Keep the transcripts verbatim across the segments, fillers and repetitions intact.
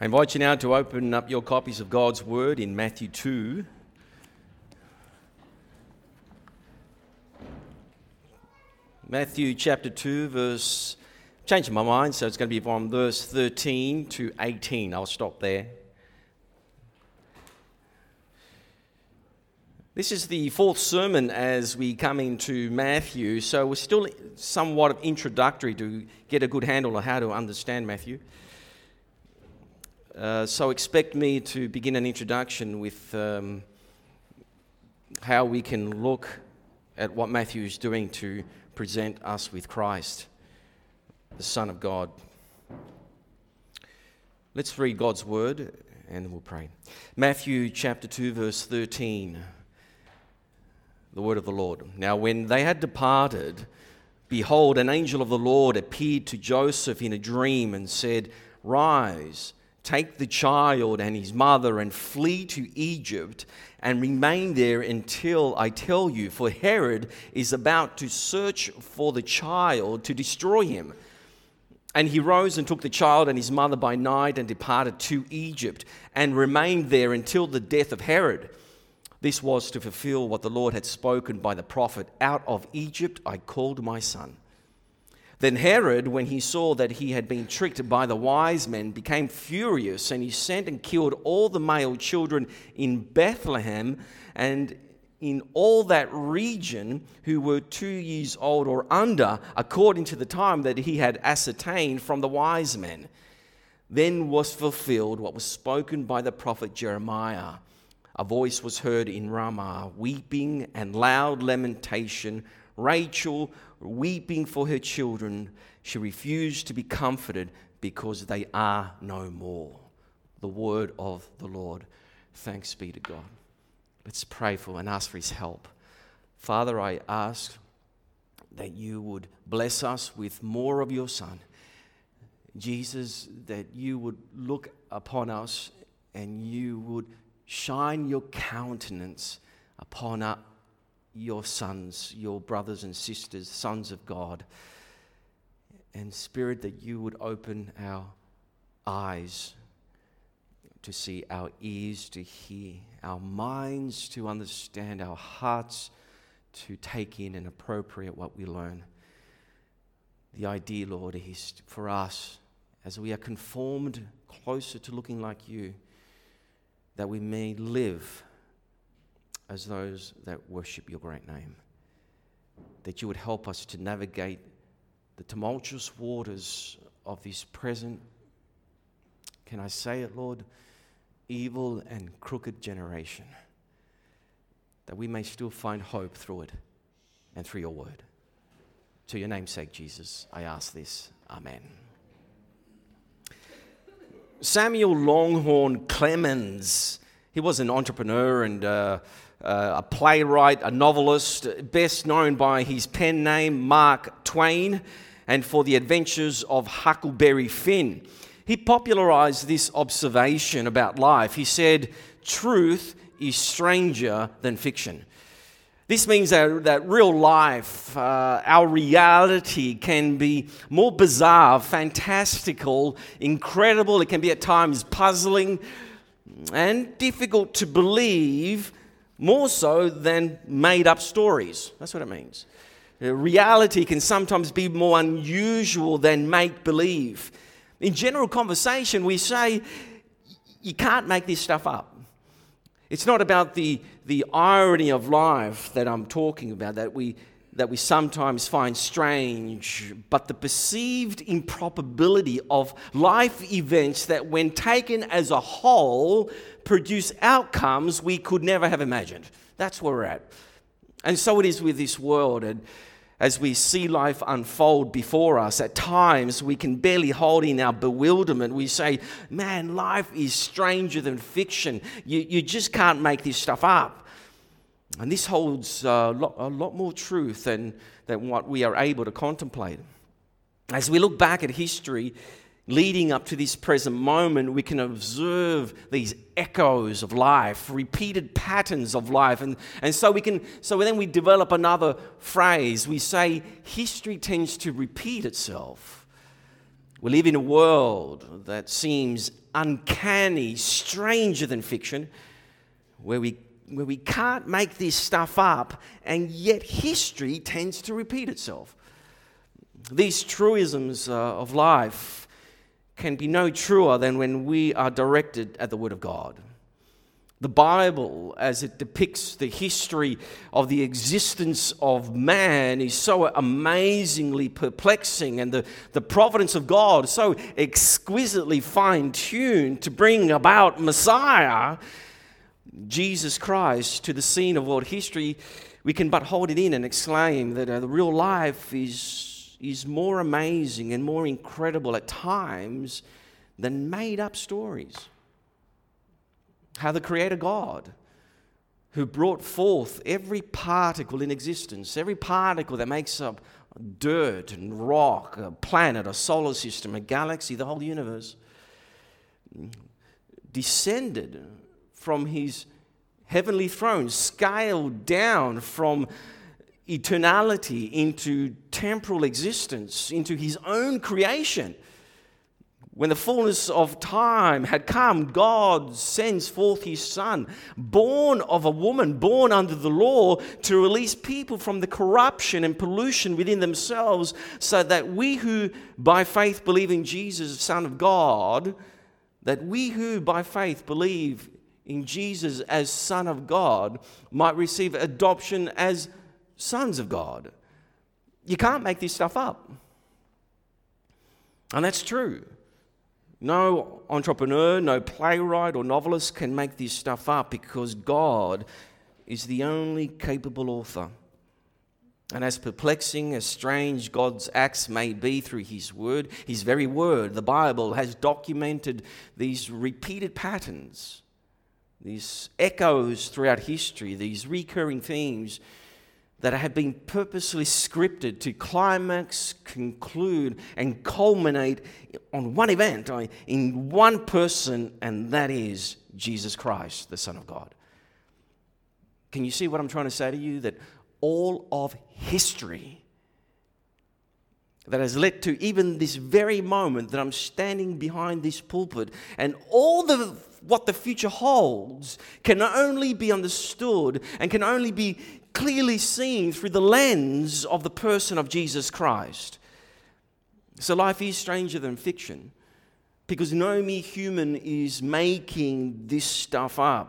I invite you now to open up your copies of God's Word in Matthew two. Matthew chapter two, verse... Changing my mind, so it's going to be from verse thirteen to eighteen. I'll stop there. This is the fourth sermon as we come into Matthew, so we're still somewhat of introductory to get a good handle on how to understand Matthew. Uh, so expect me to begin an introduction with um, how we can look at what Matthew is doing to present us with Christ, the Son of God. Let's read God's Word and we'll pray. Matthew chapter two, verse thirteen. The word of the Lord. Now when they had departed, behold, an angel of the Lord appeared to Joseph in a dream and said, "Rise, take the child and his mother and flee to Egypt and remain there until I tell you, for Herod is about to search for the child to destroy him." And he rose and took the child and his mother by night and departed to Egypt and remained there until the death of Herod. This was to fulfill what the Lord had spoken by the prophet, "Out of Egypt I called my son." Then Herod, when he saw that he had been tricked by the wise men, became furious, and he sent and killed all the male children in Bethlehem and in all that region who were two years old or under, according to the time that he had ascertained from the wise men. Then was fulfilled what was spoken by the prophet Jeremiah. A voice was heard in Ramah, weeping and loud lamentation, Rachel weeping for her children. She refused to be comforted because they are no more. The word of the Lord. Thanks be to God. Let's pray for and ask for his help. Father, I ask that you would bless us with more of your Son. Jesus, that you would look upon us and you would shine your countenance upon our, your sons, your brothers and sisters, sons of God. And Spirit, that you would open our eyes to see, our ears to hear, our minds to understand, our hearts to take in and appropriate what we learn. The idea, Lord, is for us, as we are conformed closer to looking like you, that we may live as those that worship your great name. That you would help us to navigate the tumultuous waters of this present, can I say it, Lord, evil and crooked generation. That we may still find hope through it and through your word. To your name's sake, Jesus, I ask this. Amen. Samuel Longhorn Clemens, he was an entrepreneur and uh, uh, a playwright, a novelist, best known by his pen name Mark Twain and for the adventures of Huckleberry Finn. He popularized this observation about life. He said, "Truth is stranger than fiction." This means that, that real life, uh, our reality can be more bizarre, fantastical, incredible. It can be at times puzzling and difficult to believe, more so than made-up stories. That's what it means. Uh, reality can sometimes be more unusual than make-believe. In general conversation, we say, you can't make this stuff up. It's not about the, the irony of life that I'm talking about, that we, that we sometimes find strange, but the perceived improbability of life events that, when taken as a whole, produce outcomes we could never have imagined. That's where we're at. And so it is with this world. And as we see life unfold before us, at times we can barely hold in our bewilderment. We say, man, life is stranger than fiction. You, you just can't make this stuff up. And this holds a lot, a lot more truth than, than what we are able to contemplate. As we look back at history, leading up to this present moment, we can observe these echoes of life, repeated patterns of life. And, and so we can, so then we develop another phrase. We say history tends to repeat itself. We live in a world that seems uncanny, stranger than fiction, where we where we can't make this stuff up, and yet history tends to repeat itself. These truisms uh, of life can be no truer than when we are directed at the Word of God. The Bible, as it depicts the history of the existence of man, is so amazingly perplexing, and the, the providence of God so exquisitely fine-tuned to bring about Messiah, Jesus Christ, to the scene of world history. We can but hold it in and exclaim that uh, the real life is, is more amazing and more incredible at times than made-up stories. How the Creator God, who brought forth every particle in existence, every particle that makes up dirt and rock, a planet, a solar system, a galaxy, the whole universe, descended from his heavenly throne, scaled down from eternality into temporal existence, into his own creation. When the fullness of time had come, God sends forth his Son, born of a woman, born under the law, to release people from the corruption and pollution within themselves, so that we who by faith believe in Jesus, the Son of God, that we who by faith believe in Jesus as Son of God might receive adoption as sons of God. You can't make this stuff up. And that's true. No entrepreneur, no playwright or novelist can make this stuff up, because God is the only capable author. And as perplexing, as strange God's acts may be through his word, his very word, the Bible, has documented these repeated patterns, these echoes throughout history, these recurring themes that have been purposely scripted to climax, conclude, and culminate on one event, in one person, and that is Jesus Christ, the Son of God. Can you see what I'm trying to say to you? That all of history that has led to even this very moment that I'm standing behind this pulpit, and all the what the future holds, can only be understood and can only be clearly seen through the lens of the person of Jesus Christ. So life is stranger than fiction, because no mere human is making this stuff up.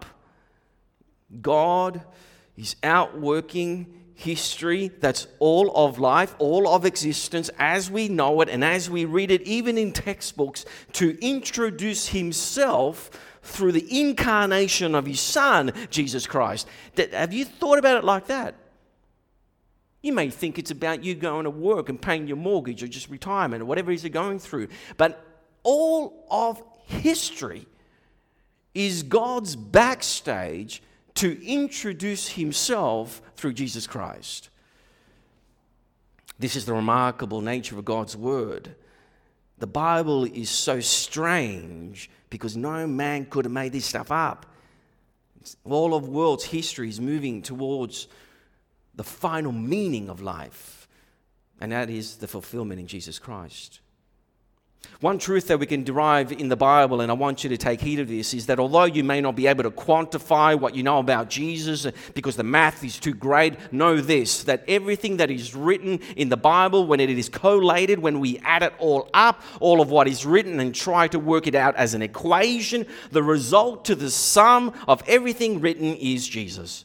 God is outworking history, that's all of life, all of existence as we know it and as we read it, even in textbooks, to introduce himself through the incarnation of his Son, Jesus Christ. Have you thought about it like that? You may think it's about you going to work and paying your mortgage or just retirement or whatever it is you're going through. But all of history is God's backstage to introduce himself through Jesus Christ. This is the remarkable nature of God's word. The Bible is so strange because no man could have made this stuff up. All of world's history is moving towards the final meaning of life, and that is the fulfillment in Jesus Christ. One truth that we can derive in the Bible, and I want you to take heed of this, is that although you may not be able to quantify what you know about Jesus because the math is too great, know this, that everything that is written in the Bible, when it is collated, when we add it all up, all of what is written and try to work it out as an equation, the result to the sum of everything written is Jesus.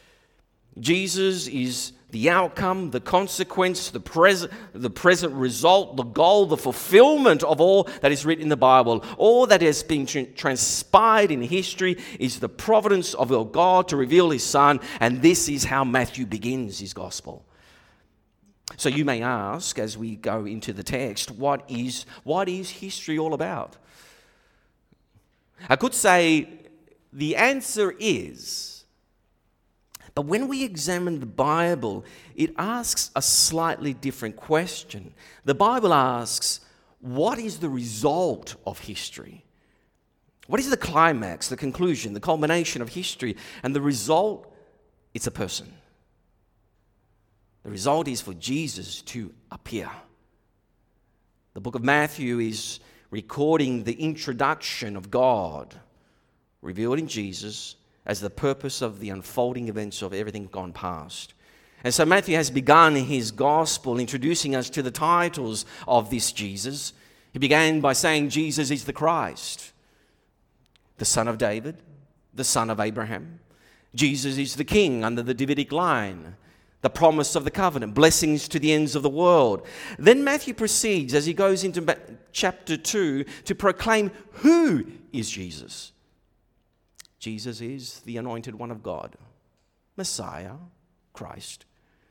Jesus is the outcome, the consequence, the present, the present result, the goal, the fulfillment of all that is written in the Bible. All that has been tra- transpired in history is the providence of our God to reveal his Son, and this is how Matthew begins his gospel. So you may ask, as we go into the text, what is, what is history all about? I could say the answer is, but when we examine the Bible, it asks a slightly different question. The Bible asks, what is the result of history? What is the climax, the conclusion, the culmination of history? And the result, it's a person. The result is for Jesus to appear. The book of Matthew is recording the introduction of God revealed in Jesus as the purpose of the unfolding events of everything gone past. And so Matthew has begun his gospel introducing us to the titles of this Jesus. He began by saying Jesus is the Christ, the son of David, the son of Abraham. Jesus is the king under the Davidic line, the promise of the covenant, blessings to the ends of the world. Then Matthew proceeds as he goes into chapter two to proclaim who is Jesus. Jesus is the anointed one of God, Messiah, Christ.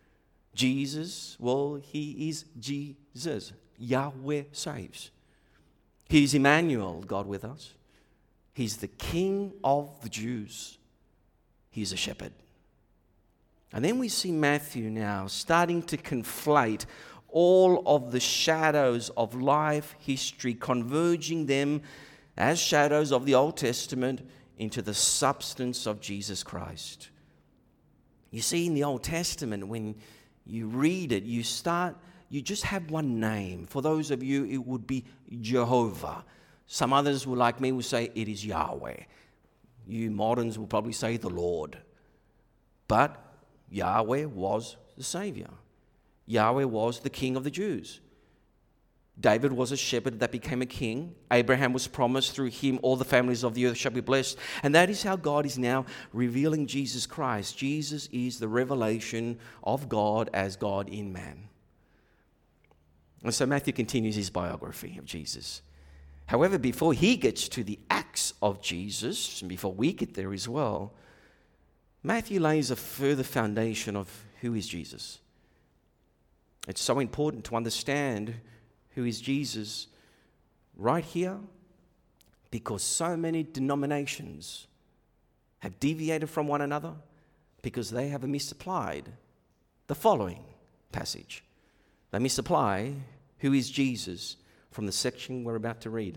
Jesus, well, he is Jesus. Yahweh saves. He's Emmanuel, God with us. He's the King of the Jews. He's a shepherd. And then we see Matthew now starting to conflate all of the shadows of life history, converging them as shadows of the Old Testament into the substance of Jesus Christ. You see, in the Old Testament, when you read it, you start, you just have one name. For those of you, it would be Jehovah. Some others, will, like me, will say it is Yahweh. You moderns will probably say the Lord. But Yahweh was the Savior. Yahweh was the King of the Jews. David was a shepherd that became a king. Abraham was promised through him all the families of the earth shall be blessed. And that is how God is now revealing Jesus Christ. Jesus is the revelation of God as God in man. And so Matthew continues his biography of Jesus. However, before he gets to the acts of Jesus, and before we get there as well, Matthew lays a further foundation of who is Jesus. It's so important to understand who is Jesus right here, because so many denominations have deviated from one another because they have misapplied the following passage. They misapply who is Jesus from the section we're about to read.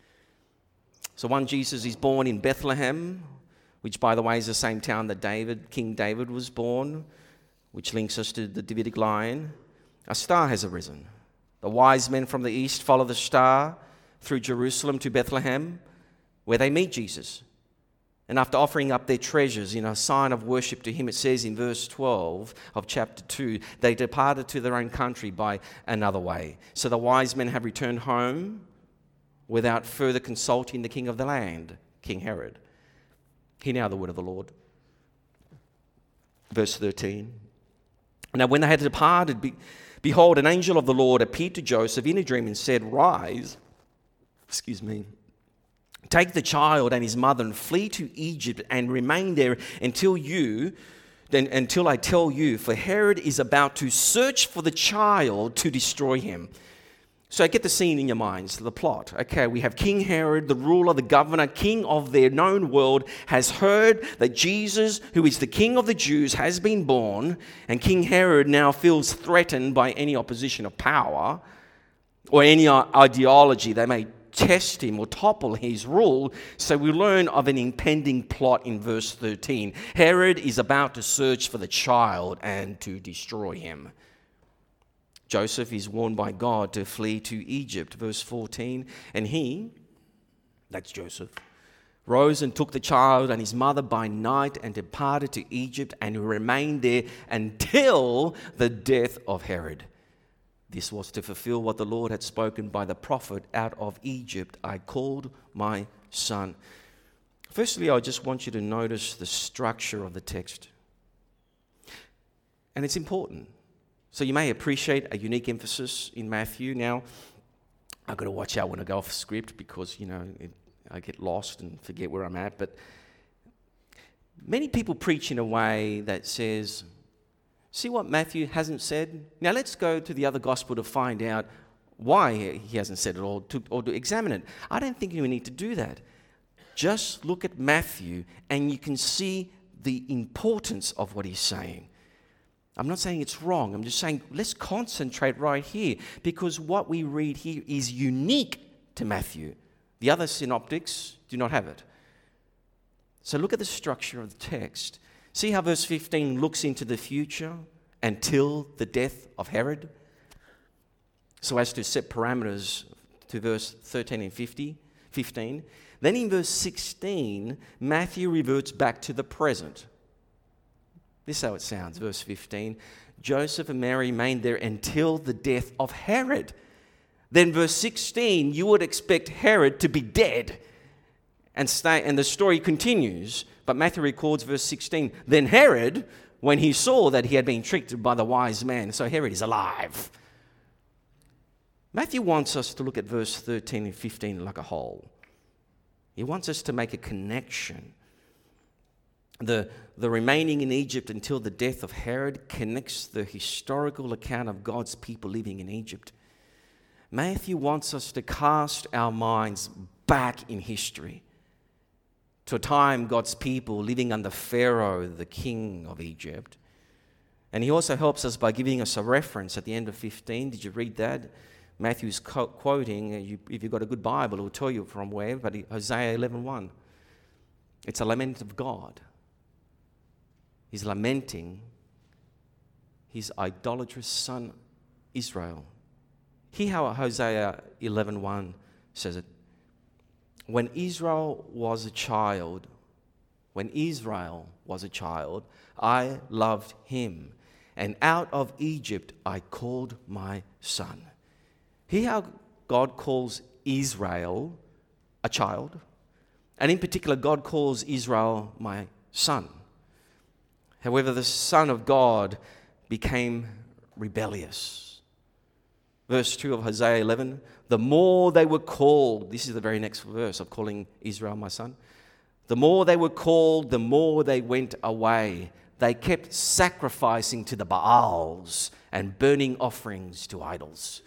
So one Jesus is born in Bethlehem, which by the way is the same town that David, King David was born, which links us to the Davidic line. A star has arisen. The wise men from the east follow the star through Jerusalem to Bethlehem, where they meet Jesus. And after offering up their treasures in a sign of worship to him, it says in verse twelve of chapter two, they departed to their own country by another way. So the wise men have returned home without further consulting the king of the land, King Herod. Hear now the word of the Lord. Verse thirteen. Now when they had departed, be, behold, an angel of the Lord appeared to Joseph in a dream and said, Rise, excuse me, take the child and his mother and flee to Egypt and remain there until you, then until I tell you, for Herod is about to search for the child to destroy him. So get the scene in your minds, the plot. Okay, we have King Herod, the ruler, the governor, king of their known world, has heard that Jesus, who is the king of the Jews, has been born, and King Herod now feels threatened by any opposition of power or any ideology that may test him or topple his rule. So we learn of an impending plot in verse thirteen. Herod is about to search for the child and to destroy him. Joseph is warned by God to flee to Egypt, verse fourteen, and he, that's Joseph, rose and took the child and his mother by night and departed to Egypt and remained there until the death of Herod. This was to fulfill what the Lord had spoken by the prophet, out of Egypt I called my son. Firstly, I just want you to notice the structure of the text. And it's important. So you may appreciate a unique emphasis in Matthew. Now, I've got to watch out when I go off script because, you know, it, I get lost and forget where I'm at. But many people preach in a way that says, see what Matthew hasn't said? Now let's go to the other gospel to find out why he hasn't said it, or to, or to examine it. I don't think you need to do that. Just look at Matthew and you can see the importance of what he's saying. I'm not saying it's wrong. I'm just saying let's concentrate right here, because what we read here is unique to Matthew. The other synoptics do not have it. So look at the structure of the text. See how verse fifteen looks into the future until the death of Herod, so as to set parameters to verse thirteen and fifteen. Then in verse sixteen, Matthew reverts back to the present. This is how it sounds, verse fifteen. Joseph and Mary remained there until the death of Herod. Then verse sixteen, you would expect Herod to be dead. And, stay, and the story continues, but Matthew records verse sixteen. Then Herod, when he saw that he had been tricked by the wise man, so Herod is alive. Matthew wants us to look at verse thirteen and fifteen like a whole. He wants us to make a connection. The, the remaining in Egypt until the death of Herod connects the historical account of God's people living in Egypt. Matthew wants us to cast our minds back in history to a time God's people living under Pharaoh, the king of Egypt. And he also helps us by giving us a reference at the end of fifteen. Did you read that? Matthew's co- quoting, if you've got a good Bible, it will tell you from where, but Hosea eleven one. It's a lament of God. He's lamenting his idolatrous son, Israel. Hear how Hosea eleven one says it. When Israel was a child, when Israel was a child, I loved him, and out of Egypt I called my son. Hear how God calls Israel a child, and in particular, God calls Israel my son. However, the Son of God became rebellious. Verse two of Hosea eleven, the more they were called, this is the very next verse of calling Israel my son. The more they were called, the more they went away. They kept sacrificing to the Baals and burning offerings to idols.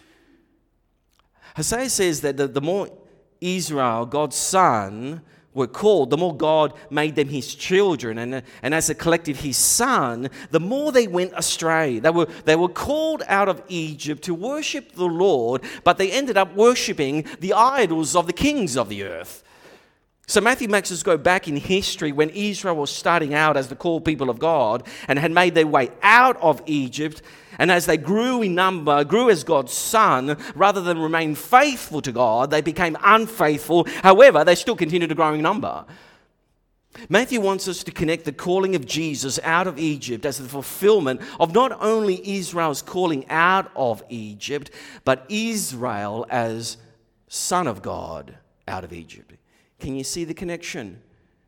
Hosea says that the, the more Israel, God's son, were called, the more God made them his children, and, and as a collective his son, the more they went astray. They were, they were called out of Egypt to worship the Lord, but they ended up worshiping the idols of the kings of the earth. So Matthew makes us go back in history when Israel was starting out as the called people of God and had made their way out of Egypt. And as they grew in number, grew as God's son, rather than remain faithful to God, they became unfaithful. However, they still continued to grow in number. Matthew wants us to connect the calling of Jesus out of Egypt as the fulfillment of not only Israel's calling out of Egypt, but Israel as son of God out of Egypt. Can you see the connection?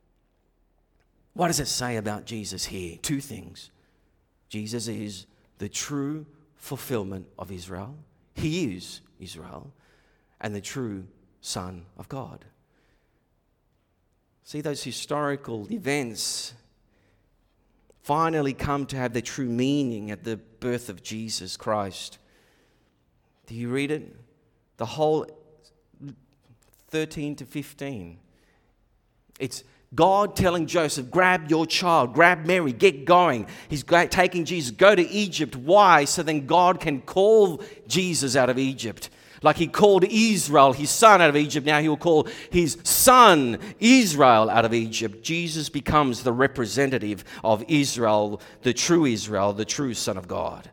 What does it say about Jesus here? Two things. Jesus is the true fulfillment of Israel. He is Israel and the true Son of God. See, those historical events finally come to have their true meaning at the birth of Jesus Christ. Do you read it? The whole thirteen to fifteen. It's God telling Joseph, grab your child, grab Mary, get going. He's taking Jesus, go to Egypt. Why? So then God can call Jesus out of Egypt. Like he called Israel, his son, out of Egypt. Now he will call his son, Israel, out of Egypt. Jesus becomes the representative of Israel, the true Israel, the true Son of God.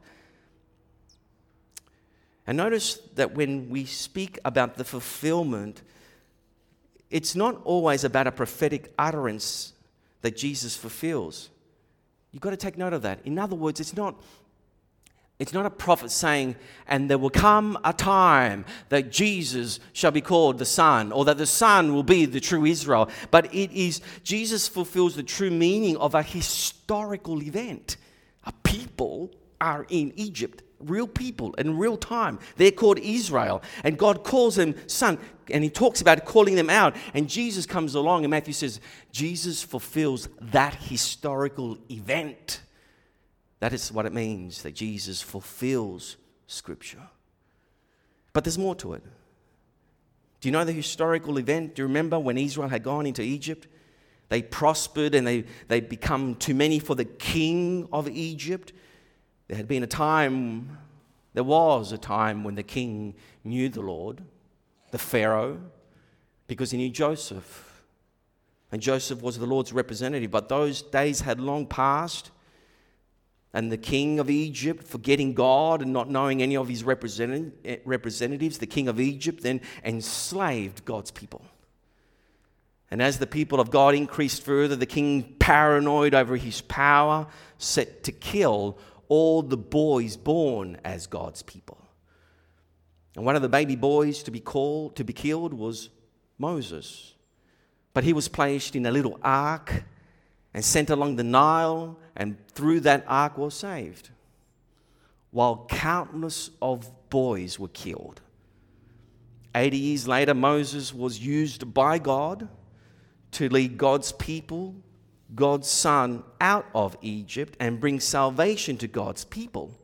And notice that when we speak about the fulfillment, it's not always about a prophetic utterance that Jesus fulfills. You've got to take note of that. In other words, it's not, it's not a prophet saying, and there will come a time that Jesus shall be called the Son, or that the Son will be the true Israel. But it is, Jesus fulfills the true meaning of a historical event. A people are in Egypt. Real people in real time. They're called Israel. And God calls them son. And he talks about calling them out. And Jesus comes along and Matthew says, Jesus fulfills that historical event. That is what it means that Jesus fulfills Scripture. But there's more to it. Do you know the historical event? Do you remember when Israel had gone into Egypt? They prospered and they, they become too many for the king of Egypt. There had been a time, there was a time when the king knew the Lord, the Pharaoh, because he knew Joseph. And Joseph was the Lord's representative. But those days had long passed. and the king of Egypt, forgetting God and not knowing any of his represent- representatives, the king of Egypt then enslaved God's people. And as the people of God increased further, the king, paranoid over his power, set to kill all the boys born as God's people. And one of the baby boys to be called, to be killed was Moses. But he was placed in a little ark and sent along the Nile, and through that ark was saved, while countless of boys were killed. Eighty years later, Moses was used by God to lead God's people, God's son, out of Egypt and bring salvation to God's people,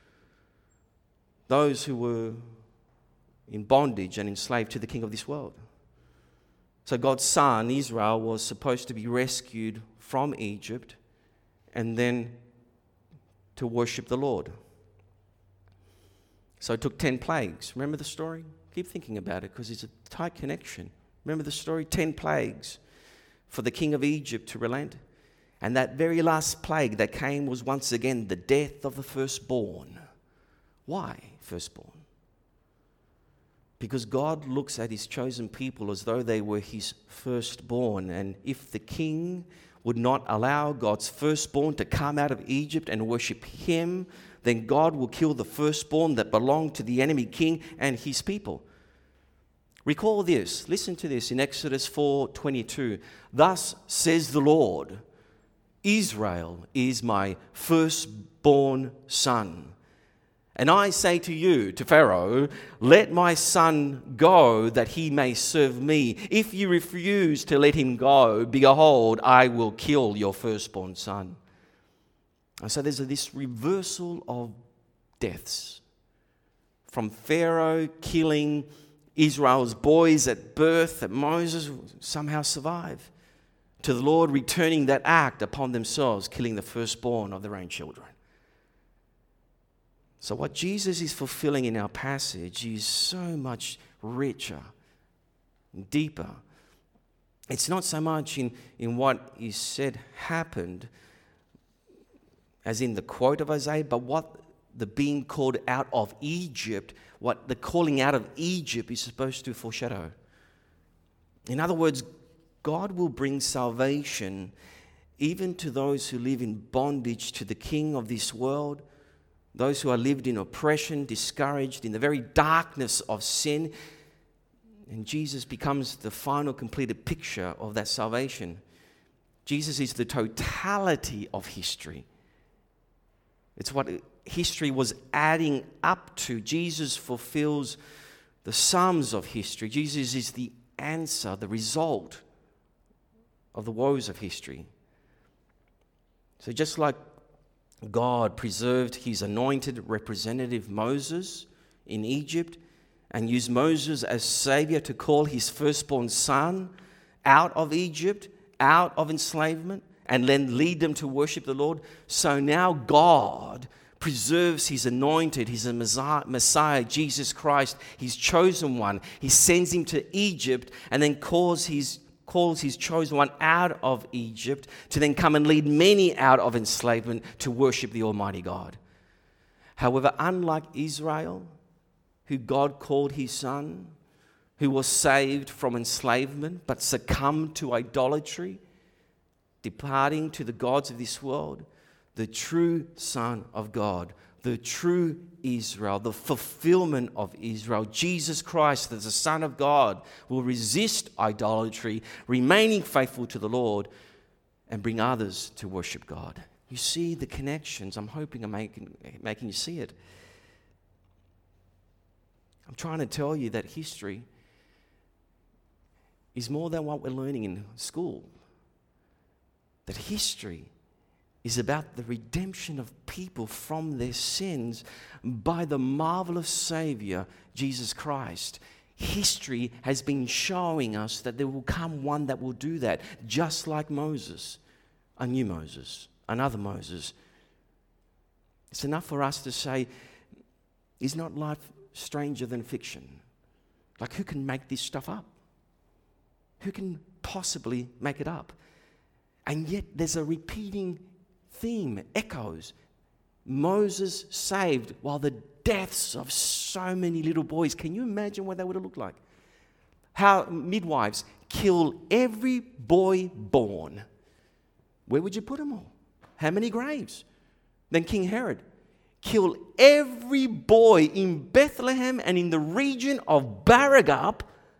those who were in bondage and enslaved to the king of this world. So God's son, Israel, was supposed to be rescued from Egypt and then to worship the Lord. So it took ten plagues. Remember the story? Keep thinking about it because it's a tight connection. Remember the story? Ten plagues for the king of Egypt to relent. And that very last plague that came was once again the death of the firstborn. Why firstborn? Because God looks at his chosen people as though they were his firstborn. And if the king would not allow God's firstborn to come out of Egypt and worship him, then God will kill the firstborn that belonged to the enemy king and his people. Recall this. Listen to this in Exodus four twenty-two. Thus says the Lord, Israel is my firstborn son. And I say to you, to Pharaoh, let my son go that he may serve me. If you refuse to let him go, behold, I will kill your firstborn son. And so there's this reversal of deaths. From Pharaoh killing Israel's boys at birth, that Moses somehow survived, to the Lord returning that act upon themselves, killing the firstborn of their own children. So what Jesus is fulfilling in our passage is so much richer, deeper. It's not so much in, in what is said happened, as in the quote of Isaiah, but what the being called out of Egypt, what the calling out of Egypt is supposed to foreshadow. In other words, God will bring salvation even to those who live in bondage to the king of this world, those who are lived in oppression, discouraged, in the very darkness of sin. And Jesus becomes the final completed picture of that salvation. Jesus is the totality of history. It's what history was adding up to. Jesus fulfills the sums of history. Jesus is the answer, the result of the woes of history. So just like God preserved his anointed representative Moses in Egypt and used Moses as savior to call his firstborn son out of Egypt, out of enslavement, and then lead them to worship the Lord, so now God preserves his anointed, his Messiah, Jesus Christ, his chosen one. He sends him to Egypt and then calls his calls his chosen one out of Egypt to then come and lead many out of enslavement to worship the Almighty God. However, unlike Israel, who God called his son, who was saved from enslavement but succumbed to idolatry, departing to the gods of this world, the true Son of God, the true Israel, the fulfillment of Israel, Jesus Christ, as the Son of God, will resist idolatry, remaining faithful to the Lord, and bring others to worship God. You see the connections. I'm hoping I'm making, making you see it. I'm trying to tell you that history is more than what we're learning in school. That history is about the redemption of people from their sins by the marvelous Savior, Jesus Christ. History has been showing us that there will come one that will do that, just like Moses, a new Moses, another Moses. It's enough for us to say, is not life stranger than fiction? Like, who can make this stuff up? Who can possibly make it up? And yet there's a repeating theme, echoes Moses saved while the deaths of so many little boys. Can you imagine what that would have looked like? How midwives kill every boy born. Where would you put them all? How many graves? Then King Herod killed every boy in Bethlehem and in the region of Baragap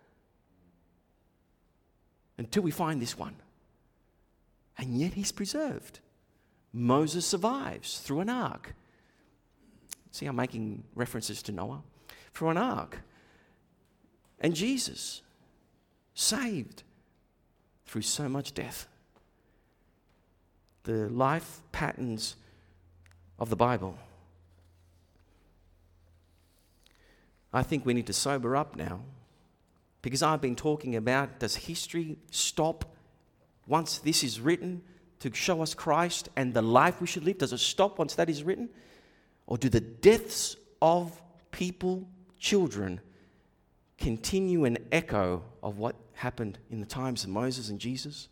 until we find this one. And yet he's preserved. Moses survives through an ark. See, I'm making references to Noah. Through an ark. And Jesus saved through so much death. The life patterns of the Bible. I think we need to sober up now, because I've been talking about, does history stop once this is written to show us Christ and the life we should live? Does it stop once that is written? Or do the deaths of people, children, continue an echo of what happened in the times of Moses and Jesus?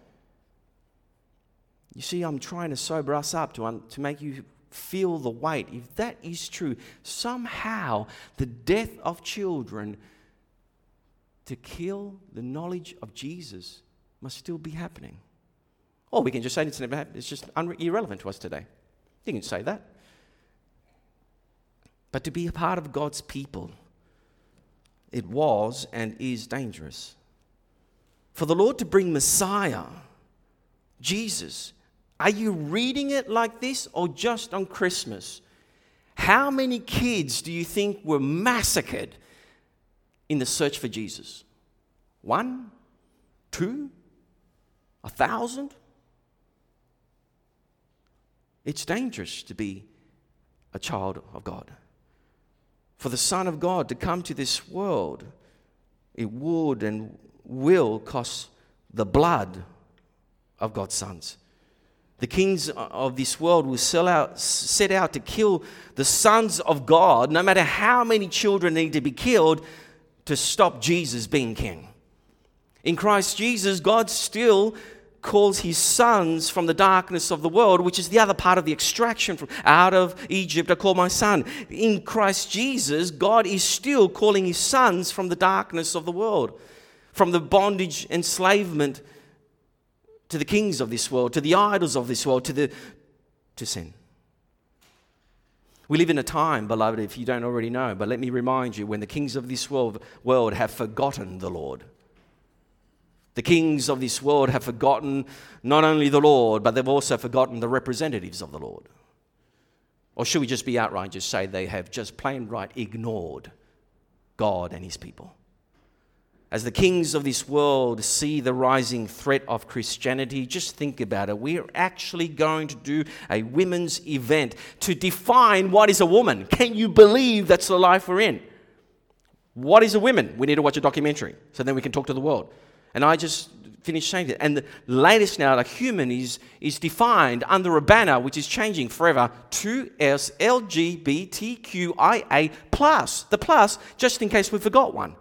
You see, I'm trying to sober us up to, un- to make you feel the weight. If that is true, somehow the death of children to kill the knowledge of Jesus must still be happening. Or we can just say it's never happened. It's just unre- irrelevant to us today. You can say that. But to be a part of God's people, it was and is dangerous. For the Lord to bring Messiah, Jesus, are you reading it like this or just on Christmas? How many kids do you think were massacred in the search for Jesus? One? Two? A thousand? It's dangerous to be a child of God. For the Son of God to come to this world, it would and will cost the blood of God's sons. The kings of this world will sell out, set out to kill the sons of God, no matter how many children need to be killed, to stop Jesus being king. In Christ Jesus, God still calls his sons from the darkness of the world, which is the other part of the extraction from out of Egypt. I call my son. In Christ Jesus, God is still calling his sons from the darkness of the world, from the bondage, enslavement to the kings of this world, to the idols of this world, to the to sin. We live in a time, beloved, if you don't already know, but let me remind you, when the kings of this world, world have forgotten the Lord. The kings of this world have forgotten not only the Lord, but they've also forgotten the representatives of the Lord. Or should we just be outright and just say they have just plain right ignored God and his people? As the kings of this world see the rising threat of Christianity, just think about it. We're actually going to do a women's event to define what is a woman. Can you believe that's the life we're in? What is a woman? We need to watch a documentary so then we can talk to the world. And I just finished saying that. And the latest now, a human is, is defined under a banner which is changing forever to L G B T Q I A plus. The plus, just in case we forgot one.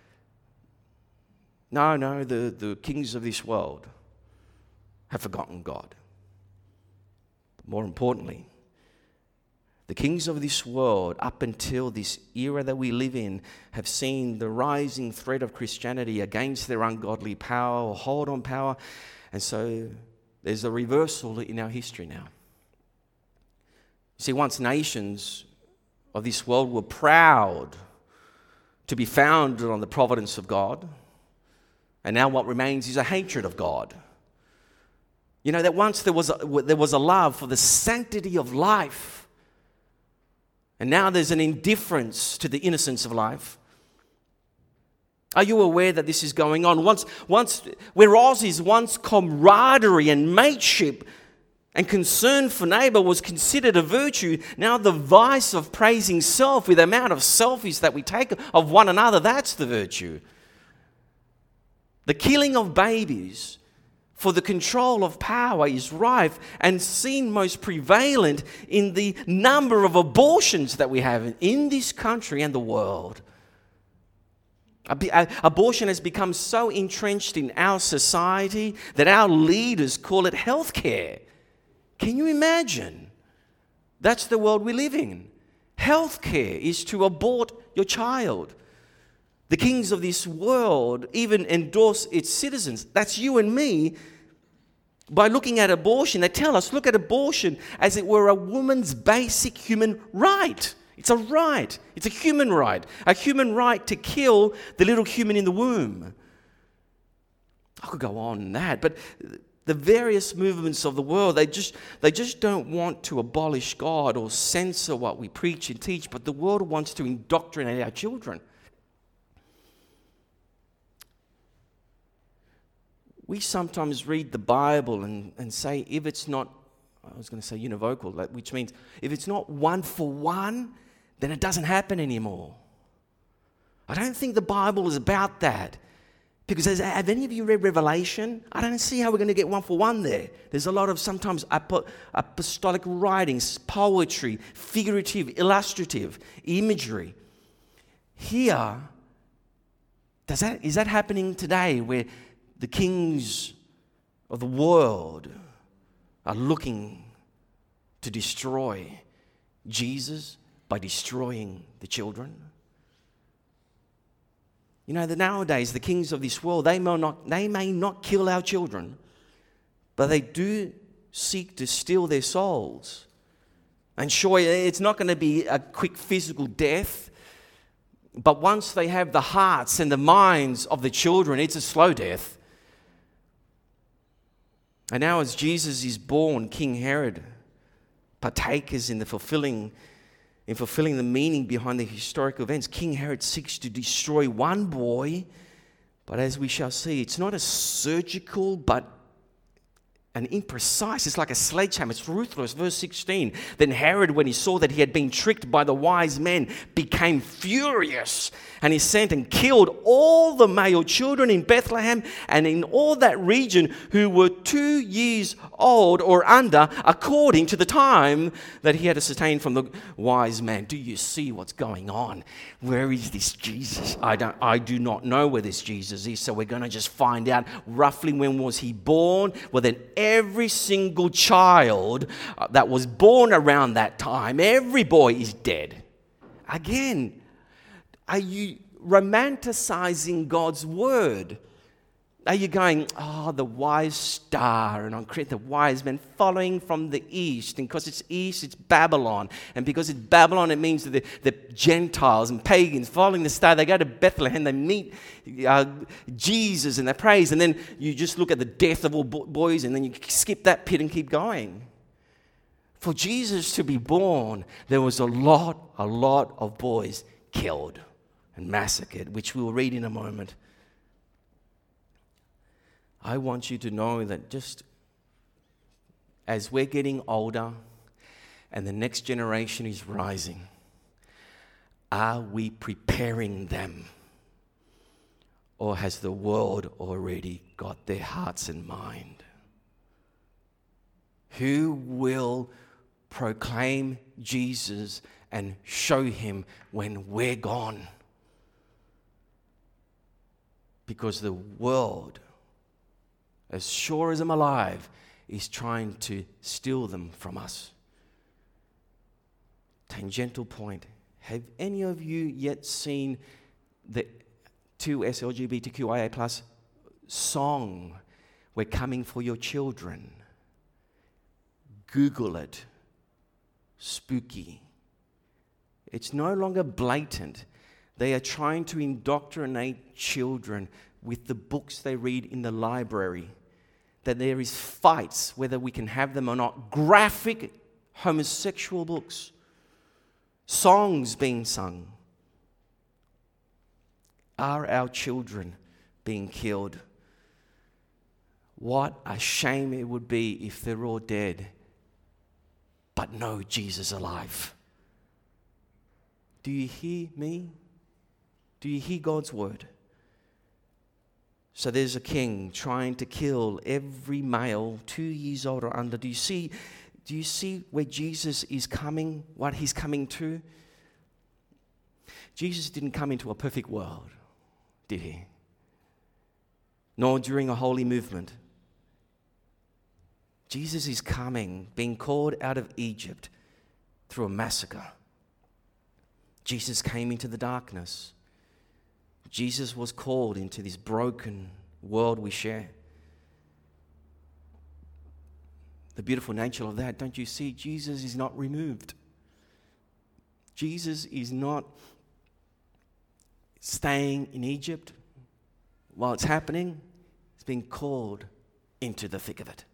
No, no, the, the kings of this world have forgotten God. But more importantly, the kings of this world, up until this era that we live in, have seen the rising threat of Christianity against their ungodly power or hold on power. And so there's a reversal in our history now. You see, once nations of this world were proud to be founded on the providence of God, and now what remains is a hatred of God. You know, that once there was a, there was a love for the sanctity of life, and now there's an indifference to the innocence of life. Are you aware that this is going on? Once, once, where Aussies once camaraderie and mateship and concern for neighbour was considered a virtue, now the vice of praising self with the amount of selfies that we take of one another, that's the virtue. The killing of babies for the control of power is rife and seen most prevalent in the number of abortions that we have in this country and the world. Abortion has become so entrenched in our society that our leaders call it healthcare. Can you imagine? That's the world we live in. Healthcare is to abort your child. The kings of this world even endorse its citizens. That's you and me. By looking at abortion, they tell us, look at abortion as it were a woman's basic human right. It's a right. It's a human right. A human right to kill the little human in the womb. I could go on that, but the various movements of the world, they just, they just don't want to abolish God or censor what we preach and teach, but the world wants to indoctrinate our children. We sometimes read the Bible and, and say, if it's not, I was going to say univocal, which means if it's not one for one, then it doesn't happen anymore. I don't think the Bible is about that. Because has, have any of you read Revelation? I don't see how we're going to get one for one there. There's a lot of sometimes apostolic writings, poetry, figurative, illustrative, imagery. Here, does that, is that happening today where the kings of the world are looking to destroy Jesus by destroying the children? You know, that nowadays the kings of this world, they may not, they may not kill our children, but they do seek to steal their souls. And sure, it's not going to be a quick physical death, but once they have the hearts and the minds of the children, it's a slow death. And now as Jesus is born, King Herod partakers in the fulfilling, in fulfilling the meaning behind the historical events. King Herod seeks to destroy one boy, but as we shall see, it's not a surgical but an imprecise. It's like a sledgehammer. It's ruthless. Verse sixteen. Then Herod, when he saw that he had been tricked by the wise men, became furious, and he sent and killed all the male children in Bethlehem and in all that region who were two years old or under, according to the time that he had ascertained from the wise man. Do you see what's going on? Where is this Jesus? I don't. I do not know where this Jesus is. So we're going to just find out roughly when was he born. Well, then every single child that was born around that time, every boy is dead. Again, are you romanticizing God's word? Are you going, oh, the wise star, and on the wise men following from the east, and because it's east, it's Babylon, and because it's Babylon, it means that the, the Gentiles and pagans following the star, they go to Bethlehem, they meet uh, Jesus, and they praise, and then you just look at the death of all boys, and then you skip that pit and keep going. For Jesus to be born, there was a lot, a lot of boys killed and massacred, which we'll read in a moment. I want you to know that just as we're getting older and the next generation is rising, are we preparing them? Or has the world already got their hearts in mind? Who will proclaim Jesus and show him when we're gone? Because the world, as sure as I'm alive, is trying to steal them from us. Tangential point. Have any of you yet seen the two S L G B T Q I A plus song, We're Coming for Your Children? Google it. Spooky. It's no longer blatant. They are trying to indoctrinate children with the books they read in the library, that there is fights whether we can have them or not. Graphic homosexual books, songs being sung. Are our children being killed? What a shame it would be if they're all dead, but no Jesus alive. Do you hear me? Do you hear God's word? So there's a king trying to kill every male two years old or under. Do you see, do you see where Jesus is coming, what he's coming to? Jesus didn't come into a perfect world, did he? Nor during a holy movement. Jesus is coming, being called out of Egypt through a massacre. Jesus came into the darkness. Jesus was called into this broken world we share. The beautiful nature of that, don't you see? Jesus is not removed. Jesus is not staying in Egypt while it's happening. He's being called into the thick of it.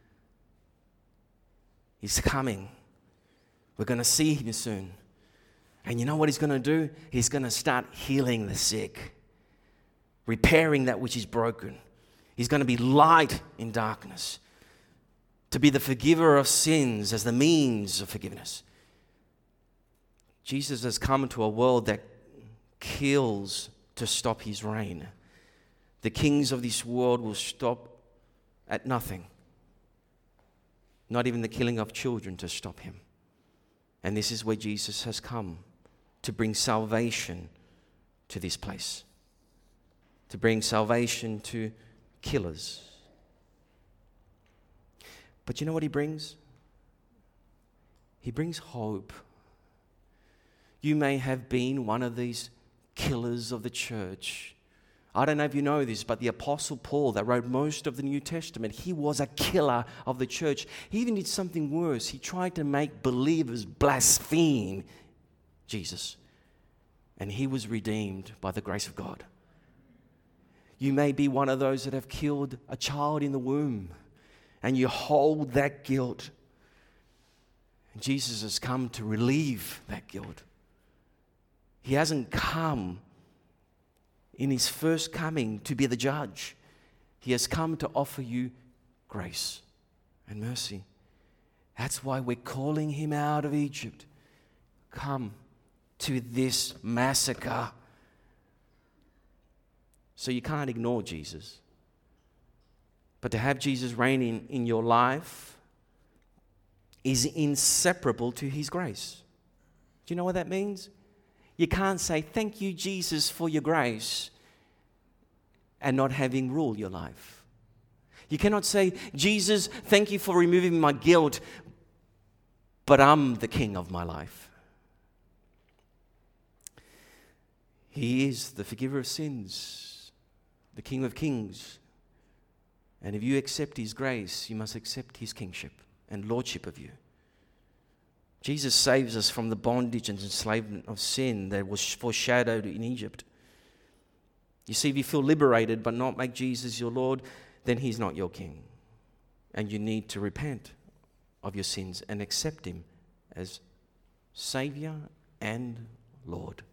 He's coming. We're going to see him soon. And you know what he's going to do? He's going to start healing the sick, repairing that which is broken. He's going to be light in darkness, to be the forgiver of sins as the means of forgiveness. Jesus has come into a world that kills to stop his reign. The kings of this world will stop at nothing, not even the killing of children, to stop him. And this is where Jesus has come, to bring salvation to this place, to bring salvation to killers. But you know what he brings? He brings hope. You may have been one of these killers of the church. I don't know if you know this, but the Apostle Paul, that wrote most of the New Testament, he was a killer of the church. He even did something worse. He tried to make believers blaspheme Jesus. And he was redeemed by the grace of God. You may be one of those that have killed a child in the womb, and you hold that guilt. And Jesus has come to relieve that guilt. He hasn't come in his first coming to be the judge. He has come to offer you grace and mercy. That's why we're calling him out of Egypt. Come to this massacre. So you can't ignore Jesus. But to have Jesus reigning in your life is inseparable to his grace. Do you know what that means? You can't say, thank you, Jesus, for your grace, and not having rule your life. You cannot say, Jesus, thank you for removing my guilt, but I'm the king of my life. He is the forgiver of sins, the King of kings. And if you accept his grace, you must accept his kingship and lordship of you. Jesus saves us from the bondage and enslavement of sin that was foreshadowed in Egypt. You see, if you feel liberated but not make Jesus your Lord, then he's not your king. And you need to repent of your sins and accept him as Savior and Lord.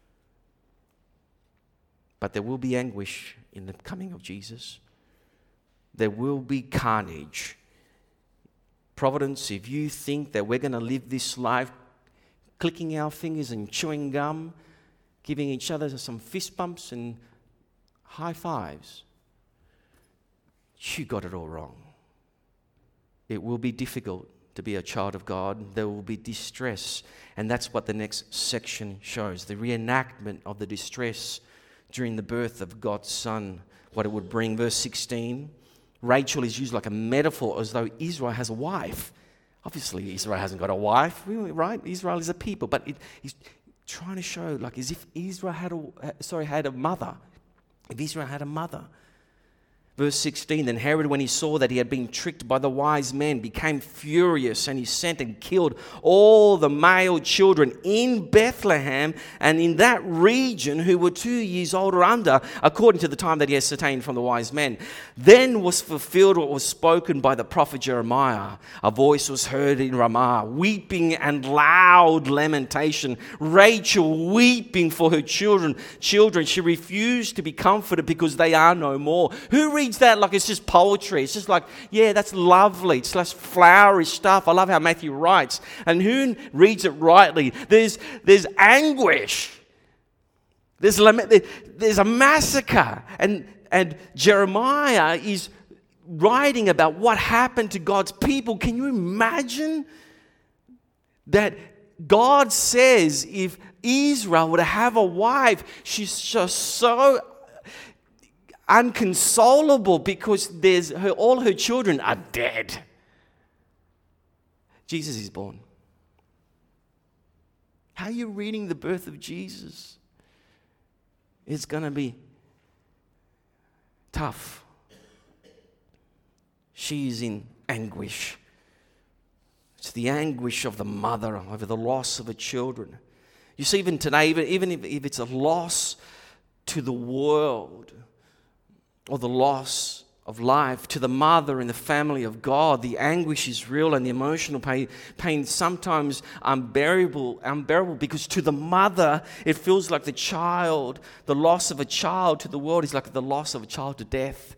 But there will be anguish in the coming of Jesus. There will be carnage. Providence, if you think that we're going to live this life clicking our fingers and chewing gum, giving each other some fist bumps and high fives, you got it all wrong. It will be difficult to be a child of God. There will be distress. And that's what the next section shows, the reenactment of the distress during the birth of God's Son, what it would bring. Verse sixteen, Rachel is used like a metaphor as though Israel has a wife. Obviously, Israel hasn't got a wife, right? Israel is a people, but it, he's trying to show like as if Israel had a, sorry, had a mother. If Israel had a mother. Verse sixteen, then Herod, when he saw that he had been tricked by the wise men, became furious, and he sent and killed all the male children in Bethlehem and in that region who were two years old or under, according to the time that he ascertained from the wise men. Then was fulfilled what was spoken by the prophet Jeremiah. A voice was heard in Ramah, weeping and loud lamentation. Rachel weeping for her children. Children, she refused to be comforted because they are no more. Who reads that like it's just poetry? It's just like, yeah, that's lovely. It's less flowery stuff. I love how Matthew writes. And who reads it rightly? There's there's anguish. There's lament. There's a massacre. And and Jeremiah is writing about what happened to God's people. Can you imagine that God says if Israel were to have a wife, she's just so unconsolable because there's her, all her children are dead. Jesus is born. How are you reading the birth of Jesus? It's going to be tough. She is in anguish. It's the anguish of the mother over the loss of her children. You see, even today, even, even if, if it's a loss to the world or the loss of life, to the mother in the family of God, the anguish is real and the emotional pain, pain sometimes unbearable, unbearable because to the mother, it feels like the child, the loss of a child to the world is like the loss of a child to death.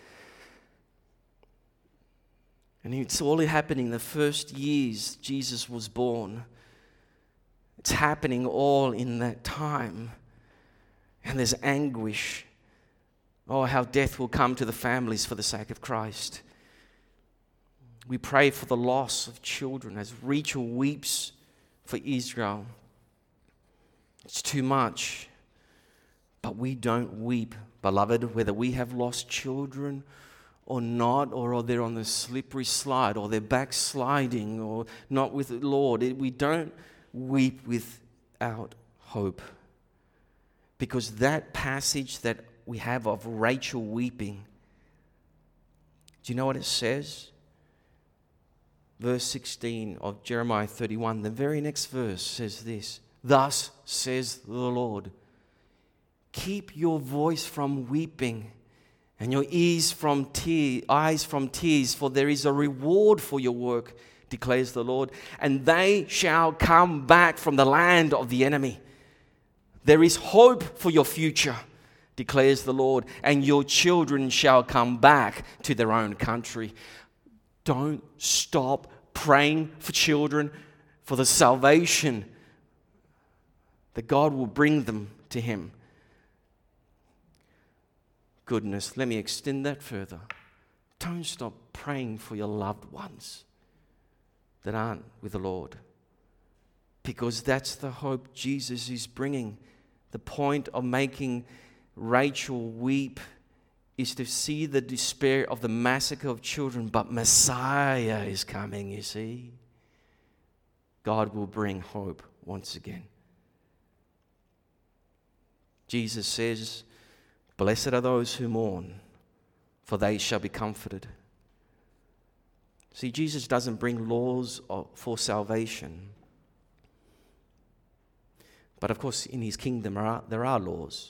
And it's all happening the first years Jesus was born. It's happening all in that time. And there's anguish. Oh, how death will come to the families for the sake of Christ. We pray for the loss of children as Rachel weeps for Israel. It's too much. But we don't weep, beloved, whether we have lost children or not, or they're on the slippery slide, or they're backsliding, or not with the Lord. We don't weep without hope. Because that passage that we have of Rachel weeping, do you know what it says? Verse sixteen of Jeremiah thirty-one, the very next verse says this: "Thus says the Lord, keep your voice from weeping and your ears from tear, eyes from tears, for there is a reward for your work, declares the Lord, and they shall come back from the land of the enemy. There is hope for your future, declares the Lord, and your children shall come back to their own country." Don't stop praying for children, for the salvation that God will bring them to Him. Goodness, let me extend that further. Don't stop praying for your loved ones that aren't with the Lord, because that's the hope Jesus is bringing. The point of making Rachel weep is to see the despair of the massacre of children, but Messiah is coming, you see. God will bring hope once again. Jesus says, "Blessed are those who mourn, for they shall be comforted." See, Jesus doesn't bring laws for salvation. But of course, in His kingdom, there are, there are laws.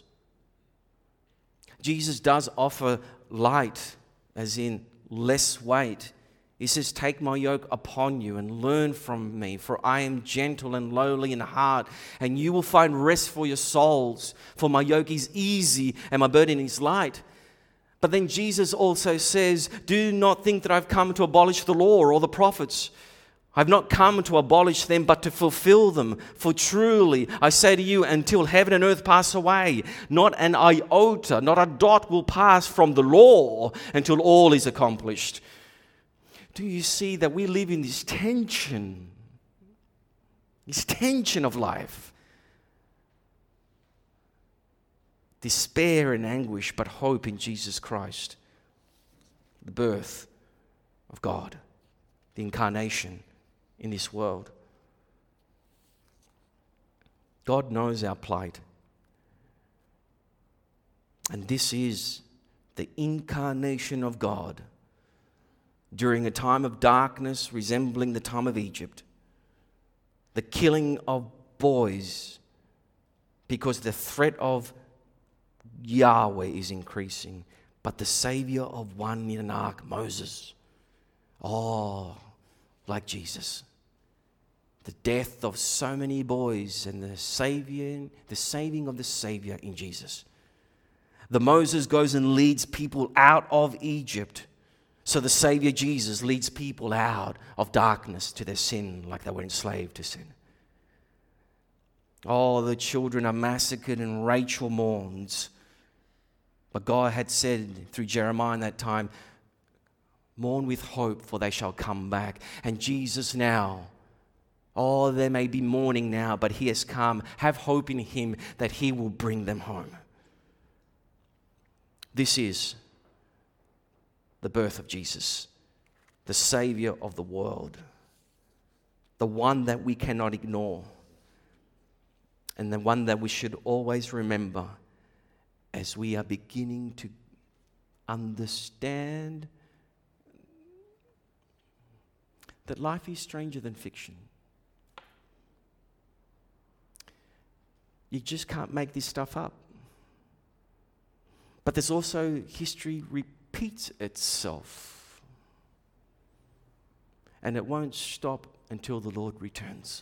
Jesus does offer light, as in less weight. He says, "Take my yoke upon you and learn from me, for I am gentle and lowly in heart, and you will find rest for your souls. For my yoke is easy and my burden is light." But then Jesus also says, "Do not think that I've come to abolish the law or the prophets. I've not come to abolish them, but to fulfill them. For truly, I say to you, until heaven and earth pass away, not an iota, not a dot will pass from the law until all is accomplished." Do you see that we live in this tension? This tension of life. Despair and anguish, but hope in Jesus Christ. The birth of God. The incarnation in this world. God knows our plight. And this is the incarnation of God during a time of darkness resembling the time of Egypt. The killing of boys because the threat of Yahweh is increasing. But the Savior of one in an ark, Moses. Oh, like Jesus. The death of so many boys and the Savior, the saving of the Savior in Jesus. The Moses goes and leads people out of Egypt. So the Savior Jesus leads people out of darkness to their sin, like they were enslaved to sin. Oh, the children are massacred and Rachel mourns. But God had said through Jeremiah in that time, "Mourn with hope, for they shall come back." And Jesus now, oh, there may be mourning now, but He has come. Have hope in Him that He will bring them home. This is the birth of Jesus, the Savior of the world, the one that we cannot ignore. and the one that we should always remember as we are beginning to understand that life is stranger than fiction. You just can't make this stuff up. But there's also history repeats itself. And it won't stop until the Lord returns.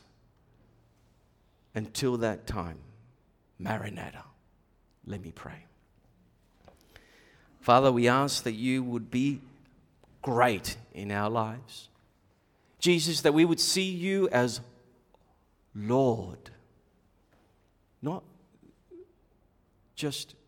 Until that time, Maranatha. Let me pray. Father, we ask that you would be great in our lives. Jesus, that we would see you as Lord. Not just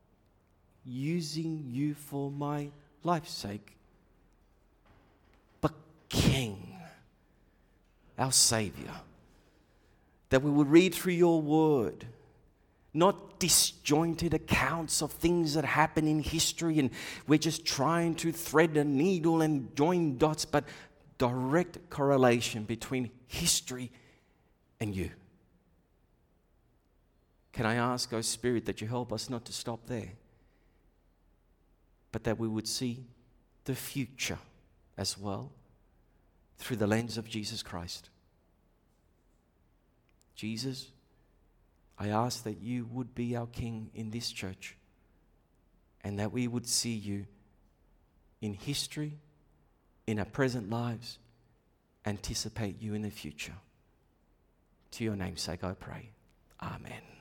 using you for my life's sake, but King, our Savior. That we would read through your word, not disjointed accounts of things that happen in history and we're just trying to thread a needle and join dots, but direct correlation between history and you. Can I ask, O Spirit, that you help us not to stop there, but that we would see the future as well through the lens of Jesus Christ. Jesus, I ask that you would be our King in this church and that we would see you in history, in our present lives, anticipate you in the future. To your name's sake I pray. Amen.